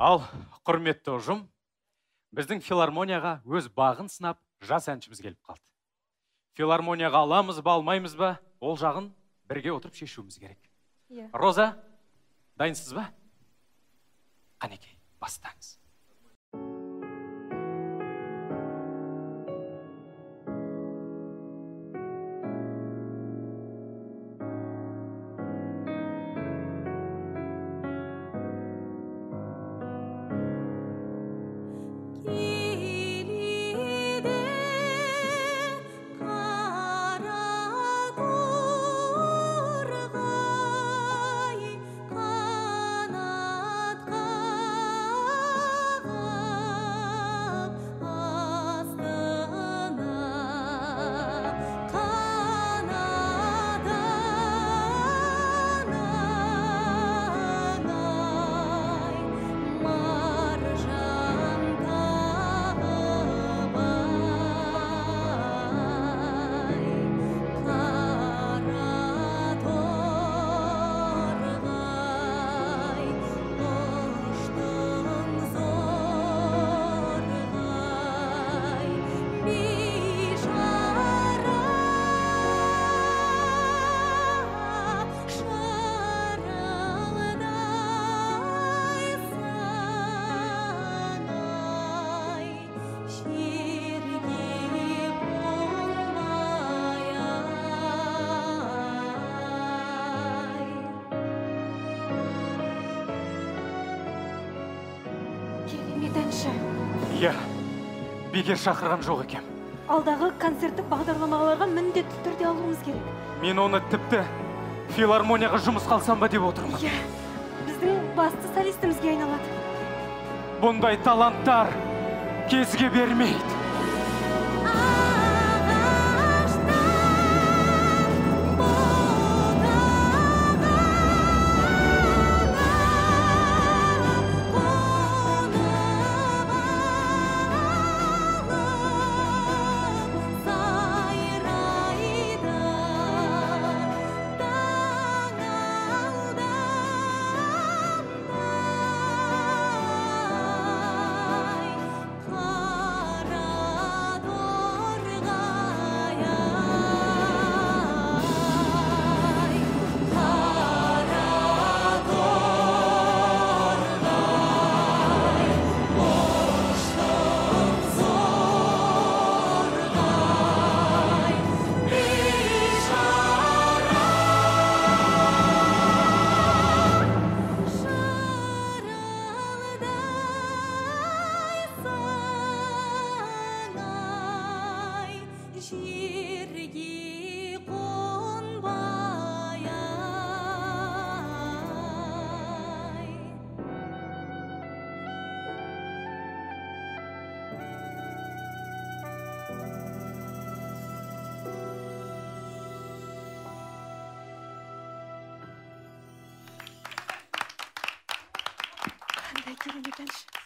Ал, құрметті ұжым, біздің филармонияға өз бағын сынап, жас әншіміз келіп қалды. Филармонияға аламыз ба, алмаймыз ба, ол жағын бірге отырып шешуіміз керек. Роза, дайынсыз ба? Қанекей, бастаңыз. Иә, бекер шақырған жоқ екем. Алдағы концерттік бағдарламаларға міндетті түрде алуымыз керек. Мен оны тіпті филармонияға жұмыс қалсам ба деп отырмын. Иә, біздің басты солистімізге айналады. Бұндай таланттар кезге бермейді. Қандай керемет әнші.